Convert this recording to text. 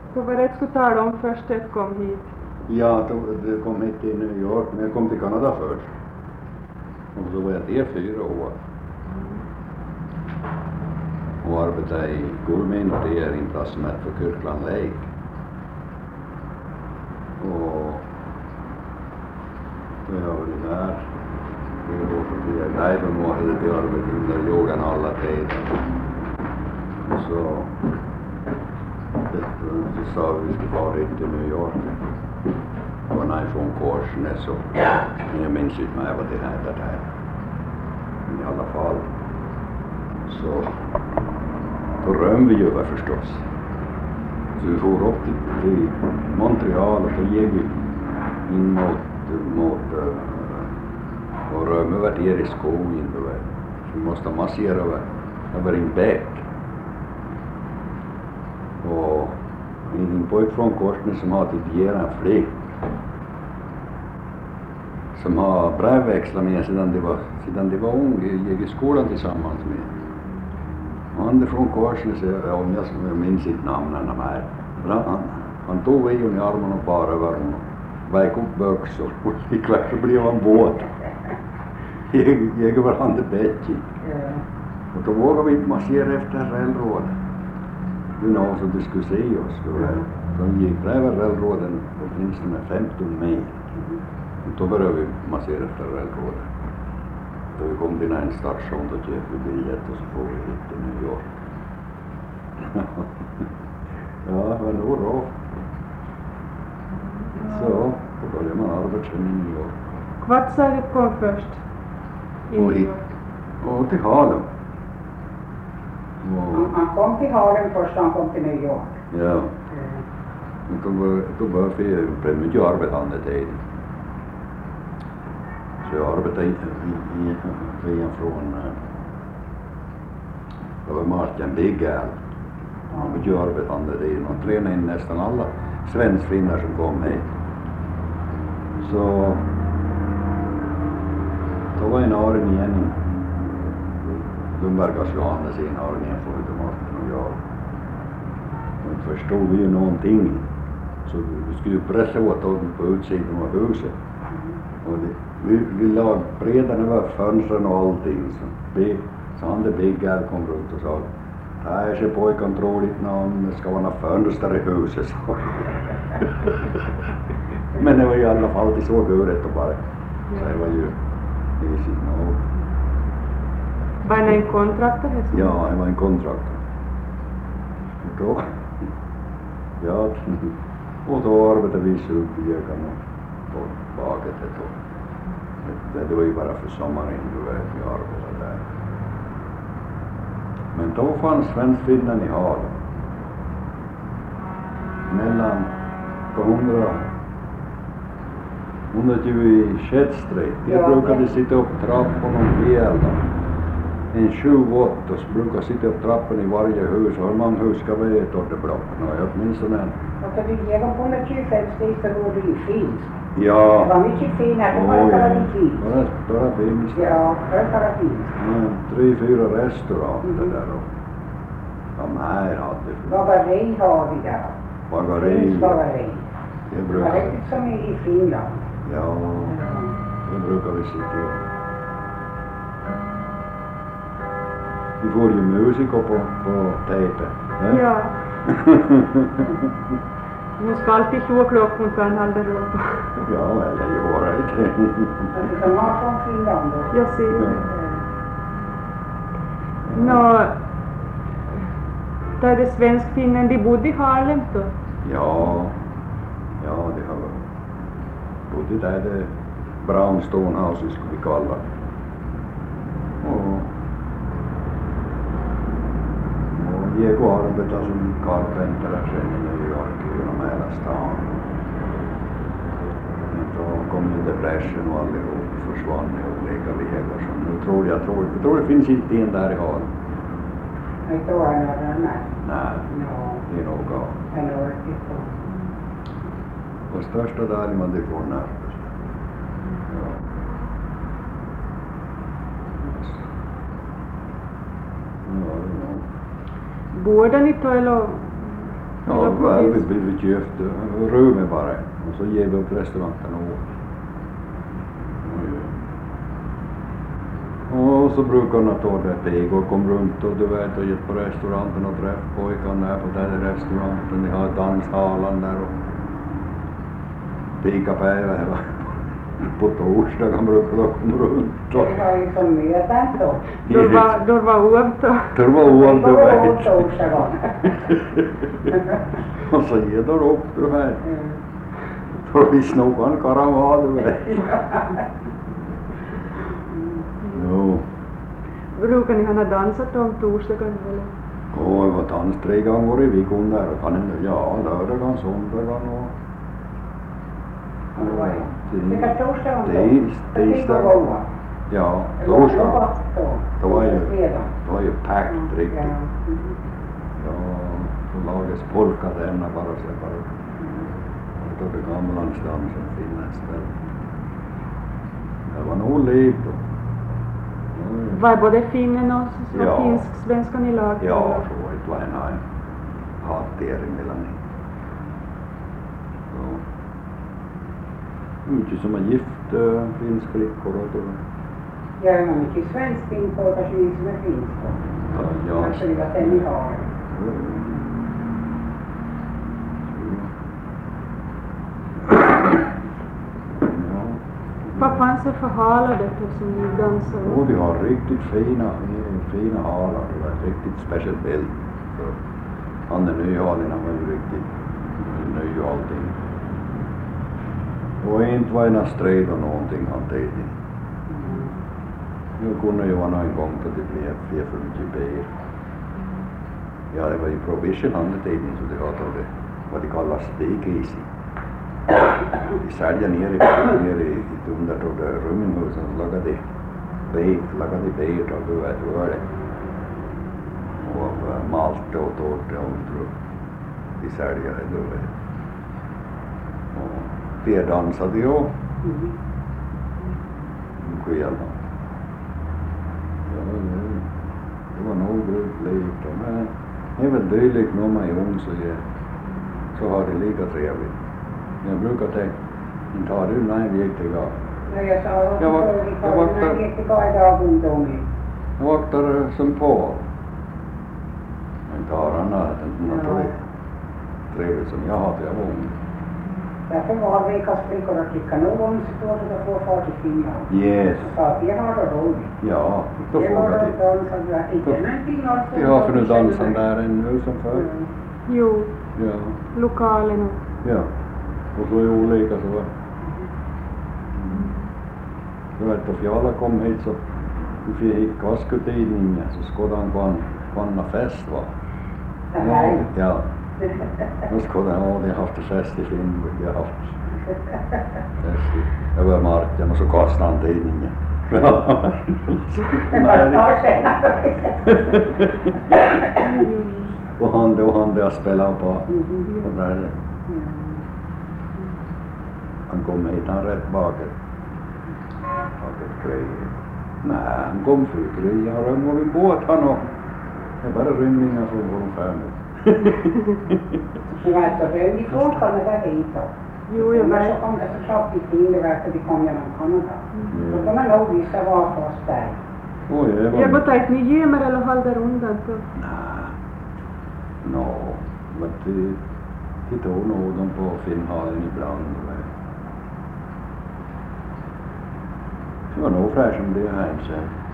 Vad var det jag skulle tala om först jag kom hit? Ja, det kom hit till New York, men jag kom till Kanada först. Och så var jag där 4 år. Och arbetade i guldminen i en plats som heter för Kirkland Lake. Och då jag var där. Jag lägger mig hela till arbetet under yogan alla tider. Och så sa vi skulle fara hit till New York. Det var nej från Korsnäs så jag minns inte vad det här. Men i alla fall så då röm vi ju förstås. Så vi for upp till Montreal och så gick vi in mot och röm över där i skogen. Så vi måste massera över en bäck. Och en pojk från Korsnäs som har till en flick som har brevväxlat med sedan de var unga, gick i skolan tillsammans med. Och han är från Korsnäs, om jag minns inte namnen här. Han tog Vion i armen och bar över honom och väg upp böksor och likväl så blev han båt. Gick över han till Betty. Och då vågade vi inte marschera efter railroaden. Det är någon som de skulle se oss. De gick över railroaden åtminstone 15 mil. Och då började vi marschera efter railroaden. Då vi kom till en station då köpte vi biljett och så får vi hit till New York. Ja, det var nog bra. Så, då började man arbeta i New York. Kvartsaget kom först i Och New hit. York. Och till Harlem. Han kom till Harlem först, han kom till New York. Ja. Och då började vi mycket arbetande tid. Så jag arbetade i från det var Martin Bigel. Han mycket arbetande tid. Man tränade in nästan alla svenskfinnar som kom hit. Så då var en Arin igen. Lundbergas Johannes i en Arin igen för automaten och jag. Och inte förstod vi ju någonting. Så vi skulle ju pressa åt dem på utsidan av huset. Och vi lag bredan över fönstren och allting. Så han det Bigel kom runt och sa det här ser pojkan troligt någon, det ska vara några fönster i huset. Så. Men det var i alla fall det såg ut och bara. Så det var ju easy no. Var det en kontraktor? Ja, det var en kontraktor. Och då, ja, och då arbetade vi så upp i Jökan och baket ett år. Det var ju bara för sommaren, du vet, vi arbetade där. Men då fanns svenskfinnen i Harlem. Mellan på 126 street. Jag brukade sitta upp trappan om fjällen. En 7-8 brukar sitta upp trappan i varje hus. Och hur många hus ska vi äta åt det blocken? Och åtminstone en. Och så vi gick på 125 steg så var det ju fint. Ja. Det var mycket finare, det var bara lite fint. Bara finns det. Ja, det var bara fint. 3-4 restauranger där och de här hade vi. Bagari har vi där. Bagari. Bagari. Det Det var brukar riktigt som i Finland. ja, det brukar vi sitta och. Vi får ju musiker på tejpen. Ja. Hon ska alltid slå klockan för han håller upp. Ja, eller gör det. De har från Finland då. Jag ser det. Nå, där är det svenskfinnen, de bodde i Harlem då? Ja, det har både där det Brownstone House skulle vi kalla det. Och jag går arbeta som carpenter sen i New York genom hela stan. Men då kom ju depression och allihop försvann i olika vägar. Så nu jag tror det finns inte en där i Harlem. Jag tror han har den här. Nej, det är nog gav. Eller riktigt så. Och största delen man det får närmast. Ja. Båda ni tar eller Ja, väl vi köpte rummet bara och så ger vi upp restaurangen åt. Och så brukar man ta det Igor kom runt och du vet och gick på restaurangen och träffade pojkarna där på den restaurangen. De har danshalan där och pikapäivä på torsdagen brukar de komma runt. Det var ju som möten då. Då var uövta. Det var oavsett du vet. Torsdagen. Och så ger de upp du vet. För vi snokar en karavan du vet. Jo. Brukar ni ha dansat om torsdagen eller? Och jag var dans 3 gånger i veckan där. Kan inte, ja, lördagen, söndagen och... Vilka torsdagen då? Tisdag. Ja, torsdag. Det var ju packt riktigt. Ja, så lagades polka denna bara så bara. Och då det gamlansdansen finns där. Det var nog liv då. Var både finnen och Ja. finsk-svenskan i lag? Ja, så var det en hatering mellan ni. Så. Mycket som är gift finska flickor och då. Ja, det var mycket svensk finpojkar som gick som är finska. Ja. Kanske det var den ni har. Vad fanns det för halar det som ni dansade? Jo, de har riktigt fina halar, det var ett riktigt special bild. Så han är nyhalin, han var ju riktigt ny och allting. Och inte var en strid och någonting han tänkte. Nu kunde ju vara en gång då det blev 4-5 ber. Ja, det var ju provision handetidning så det var då det, vad de kallar speakeasy. De säljer ner i under då det rummenhusen så lagade de bet och du vet vad det. Och malte och tårta och de säljer det du vet. Och de dansade ju. Kvällen. Ja, det var nog likt men det är väl dylikt när man är ung så har det lika trevligt. Jag brukar tänka, inte har du näin viektiga. No jos on Ja, ollut näin viektikaa ungdomen. Jag vaktar som Paul. Inte har annat än något trevligt som jag hade jag var ung. Därför var veckans flickor att klicka någon så då så får fart i Finland. Yes. Så att jag har det roligt. Ja, då Det får var jag då det. dansade jag inte en Finland. Vi har för nu dansen där ännu som förr. Jo, Ja. lokalen och... Ja. Och så är olika så va. Du vet, då Fjalla kom hit så vi fick Kaskutidningen så skådade han vanna fest va. Det här. Ja. Nu skådade han, de har haft fest i Finnburg, de har haft fest i över marken och så kastade han tidningen. Och han där spelade på där. Han kom hit, han rätt baket grejer. Nej, han kom för grejer, han römmade en båt han och det är bara rymningar från vår familj. Det var alltså det fortfarande där hit då. Jo, jag vet. Så kom det så tjockt i fin, det verkar de kom genom Kanada. Då kommer nog vissa vara för oss där. Oj, det var... Jag bara tänkte, ni gömmer eller håller undan så. Nej. Nå, men de tog nog dem på Finnhallen ibland. Det var nog fräscht om det här sen.